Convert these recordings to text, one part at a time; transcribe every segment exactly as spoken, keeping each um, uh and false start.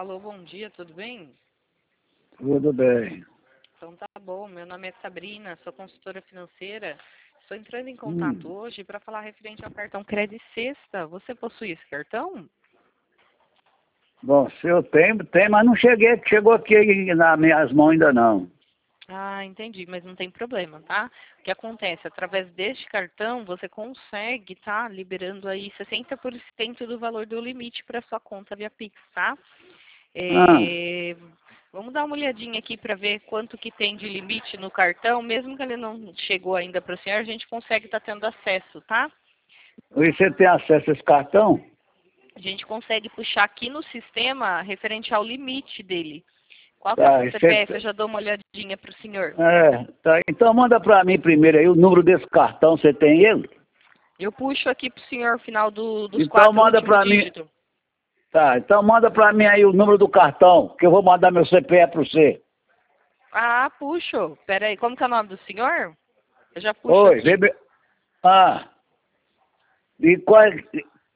Alô, bom dia, tudo bem? Tudo bem. Então tá bom, meu nome é Sabrina, sou consultora financeira. Estou entrando em contato Hum. hoje para falar referente ao cartão Credit Sexta. Você possui esse cartão? Bom, se eu tenho, tem, mas não cheguei, chegou aqui nas minhas mãos ainda não. Ah, entendi, mas não tem problema, tá? O que acontece? Através deste cartão, você consegue tá liberando aí sessenta por cento do valor do limite para sua conta via Pix, tá? Ah, É, vamos dar uma olhadinha aqui para ver quanto que tem de limite no cartão. Mesmo que ele não chegou ainda para o senhor, a gente consegue estar tendo acesso, tá? e você tem acesso a esse cartão? A gente consegue puxar aqui no sistema referente ao limite dele. Qual que é o Tá, seu e você, C P F? Eu já dou uma olhadinha para o senhor. é, tá, então manda pra mim primeiro aí o número desse cartão, você tem ele? Eu puxo aqui para o senhor o final do- dos Então quatro manda últimos pra mim, dígitos. tá, então manda pra mim aí o número do cartão, que eu vou mandar meu C P F pra você. Ah, puxo. Pera aí, como que é o nome do senhor? Eu já puxo Oi, aqui. bebê. Ah, e qual, é-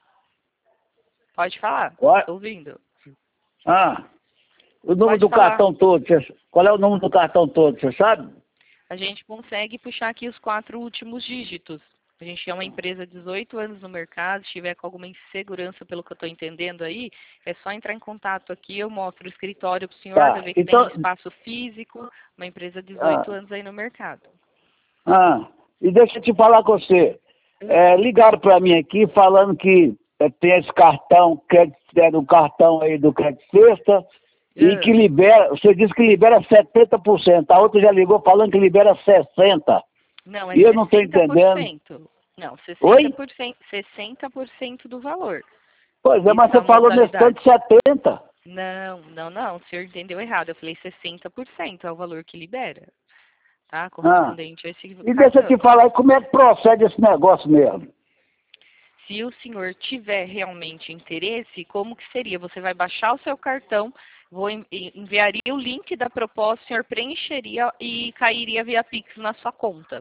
Pode falar, qual, estou ouvindo. ah, o número Pode do falar. cartão todo, você- qual é o número do cartão todo, você sabe? A gente consegue puxar aqui os quatro últimos dígitos. A gente é uma empresa de dezoito anos no mercado, se tiver com alguma insegurança pelo que eu estou entendendo aí, é só entrar em contato aqui, eu mostro o escritório para o senhor, vai Tá, ver que tem então, espaço físico, uma empresa de dezoito ah, anos aí no mercado. ah, e deixa eu te falar com você. Hum. É, ligaram para mim aqui falando que é, tem esse cartão, crédito, é, do cartão aí do Crédito Sexta, e que Ah, libera, você disse que libera setenta por cento, a outra já ligou falando que libera sessenta por cento. não, é E eu não estou sessenta por entendendo. cento. Não, sessenta Oi? por cento, sessenta por cento do valor. Pois é, Isso mas é você a falou nesse tanto modalidade. de setenta. Não, não, não, o senhor entendeu errado. Eu falei sessenta por cento é o valor que libera, tá? Ah, Correspondente a esse e deixa eu te cartão. falar aí como é que procede esse negócio mesmo. Se o senhor tiver realmente interesse, como que seria? Você vai baixar o seu cartão, vou en- en- enviaria o link da proposta, o senhor preencheria e cairia via Pix na sua conta.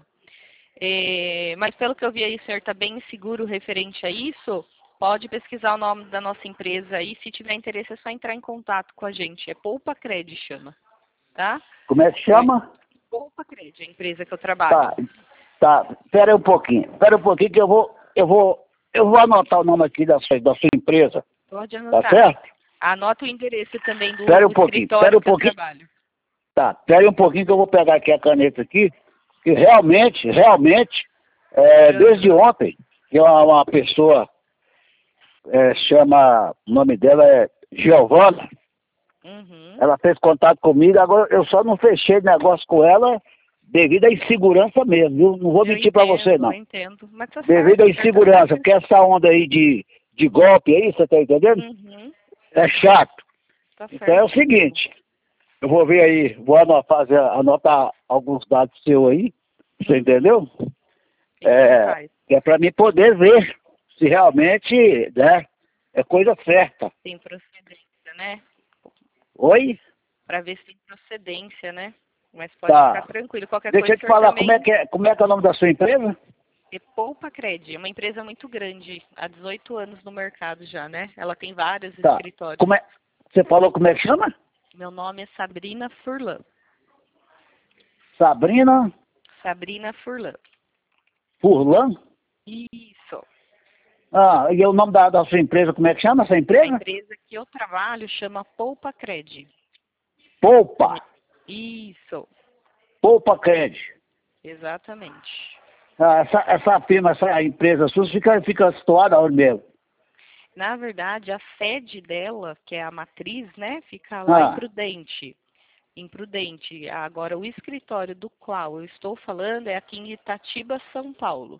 É, mas pelo que eu vi aí, o senhor está bem seguro referente a isso? Pode pesquisar o nome da nossa empresa aí. Se tiver interesse, é só entrar em contato com a gente. É Poupa Cred, chama, tá? Como é que Eu- chama? Poupa Cred, a empresa que eu trabalho. Tá, tá, espera aí um pouquinho, espera um pouquinho que eu vou, eu vou, eu vou anotar o nome aqui da sua, da sua empresa, Pode tá anotar. certo? Anota o endereço também Espera do um pouquinho, espera escritório um que eu pouquinho, trabalho. tá, espera aí um pouquinho que eu vou pegar aqui a caneta aqui, que realmente, realmente, é, desde Aham. ontem, que uma, uma pessoa é, chama, o nome dela é Giovana, Uhum. ela fez contato comigo, agora eu só não fechei negócio com ela devido à insegurança mesmo, viu? Não vou Eu mentir pra você, entendo, eu não. entendo. Mas tá Devido à certo, o senhor tá insegurança, certo. porque essa onda aí de, de golpe aí, você tá entendendo? Uhum. É chato. Tá Então é o certíssimo. seguinte, eu vou ver aí, vou anotar, fazer, anotar alguns dados seus aí, você Uhum. entendeu? Fique em É, paz. que é para mim poder ver se realmente, né, é coisa certa. Tem procedência, né? Oi? Para ver se tem procedência, né? Mas pode ficar Tá. tranquilo. Qualquer Deixa coisa, eu o te senhor falar, como é também que é, como é que é o nome da sua empresa? é Poupa Cred. É uma empresa muito grande, há dezoito anos no mercado já, né? Ela tem vários Tá. escritórios. Como é, você falou como é que chama? Meu nome é Sabrina Furlan. Sabrina Sabrina Furlan. Furlan? Isso. Ah, e o nome da, da sua empresa, como é que chama essa A empresa? empresa que eu trabalho chama Poupa Cred. Poupa. Isso. Poupa Cred. Exatamente. Ah, essa, essa firma, essa empresa sua fica, fica situada onde mesmo? Na verdade, a sede dela, que é a matriz, né, fica lá em Ah, Prudente. Em Prudente. Agora, o escritório do qual eu estou falando é aqui em Itatiba, São Paulo.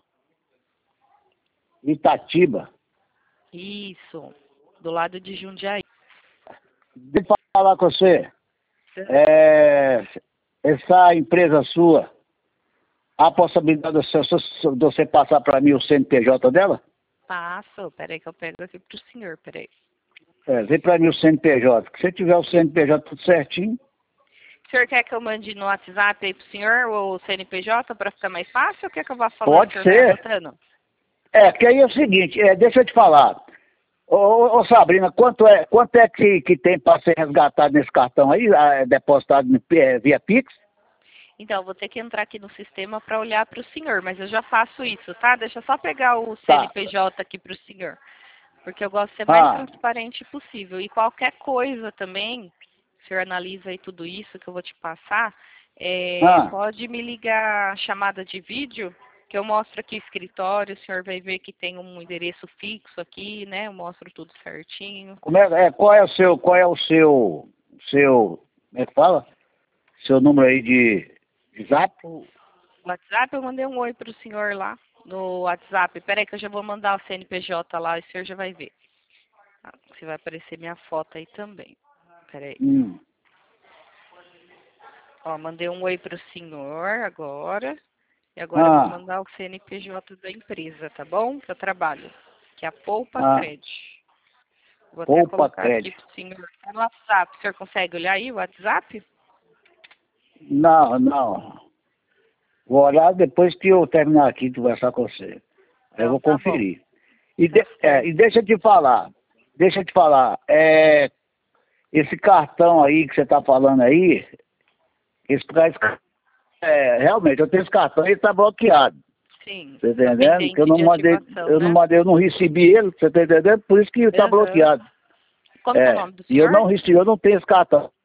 Itatiba. Isso. Do lado de Jundiaí. Deixa eu falar com você. É, essa empresa sua, há a possibilidade de você, de você passar para mim o C N P J dela? Passo. Peraí que eu pego aqui pro senhor. Peraí. É, vem para mim o C N P J. Se você tiver o C N P J tudo certinho, O senhor quer que eu mande no WhatsApp aí pro senhor o C N P J para ficar mais fácil ou quer que eu vá falando e o pode senhor vai ser. anotando? É, que aí é o seguinte, é, deixa eu te falar. Ô, ô, ô, Sabrina, quanto é, quanto é que, que tem para ser resgatado nesse cartão aí, ah, depositado no- é, via Pix? Então, vou ter que entrar aqui no sistema para olhar para o senhor, mas eu já faço isso, tá? Deixa eu só pegar o Tá. C N P J aqui para o senhor, porque eu gosto de ser mais Ah, transparente possível. E qualquer coisa também, o senhor analisa aí tudo isso que eu vou te passar, é, ah, pode me ligar chamada de vídeo, que eu mostro aqui o escritório, o senhor vai ver que tem um endereço fixo aqui, né? Eu mostro tudo certinho. como é, é, qual é o seu, qual é o seu, seu, como é que fala? Seu número aí de, de zap? O WhatsApp, eu mandei um oi para o senhor lá no WhatsApp. Peraí que eu já vou mandar o C N P J lá e o senhor já vai ver. Ah, se vai aparecer minha foto aí também. Peraí. Hum. Ó, mandei um oi para o senhor agora. E agora eu vou Ah, mandar o C N P J da empresa, tá bom? Que eu trabalho. Que é a Poupa ah, Cred. Vou até poupa colocar aqui crédito. para o senhor. Tá no WhatsApp. O senhor consegue olhar aí o WhatsApp? Não, não. Vou olhar depois que eu terminar aqui de conversar com você. Aí eu Então vou tá bom. conferir. E, Tá de- é, certo. e deixa eu te falar, deixa eu te falar, é, esse cartão aí que você está falando aí, esse, esse- é, realmente, eu tenho esse cartão e ele está bloqueado. Sim. Você tá Tá entendendo? Que eu pendente não de mandei, ativação, eu não né? mandei, eu não recebi ele, você tá entendendo? Por isso que está Aham. bloqueado. Como que é o É, nome do e eu senhor? não recebi, eu não tenho esse cartão.